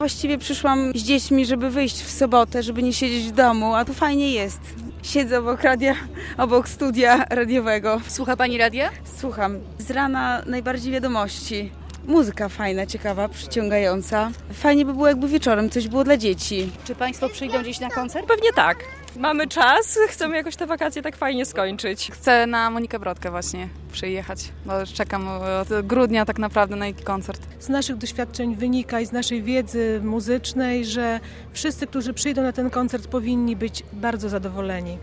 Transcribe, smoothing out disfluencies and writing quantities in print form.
Właściwie przyszłam z dziećmi, żeby wyjść w sobotę, żeby nie siedzieć w domu, a tu fajnie jest. Siedzę obok studia radiowego. Słucha Pani radia? Słucham. Z rana najbardziej wiadomości. Muzyka fajna, ciekawa, przyciągająca. Fajnie by było, jakby wieczorem coś było dla dzieci. Czy Państwo przyjdą gdzieś na koncert? Pewnie tak. Mamy czas, chcemy jakoś te wakacje tak fajnie skończyć. Chcę na Monikę Brodkę właśnie przyjechać, bo czekam od grudnia tak naprawdę na jej koncert. Z naszych doświadczeń wynika i z naszej wiedzy muzycznej, że wszyscy, którzy przyjdą na ten koncert, powinni być bardzo zadowoleni.